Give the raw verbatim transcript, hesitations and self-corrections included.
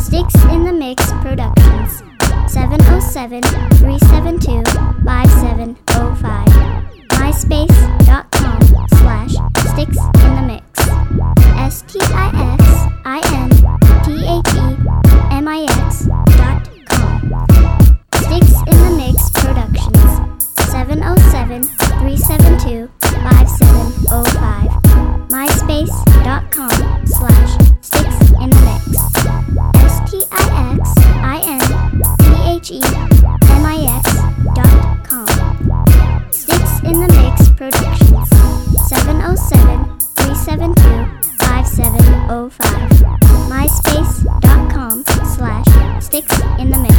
Sticks in the Mix Productions. seven oh seven, three seven two, five seven oh five. MySpace.com slash Sticks in the Mix. S T I X I N T H E M I X dot com. Sticks in the Mix Productions. seven oh seven, three seven two, five seven oh five. MySpace.com slash Sticks in the Mix. S T I X I N T H E M I X dot com. Sticks in the Mix Productions. seven oh seven, three seven two, five seven oh five. MySpace.com slash Sticks in the Mix.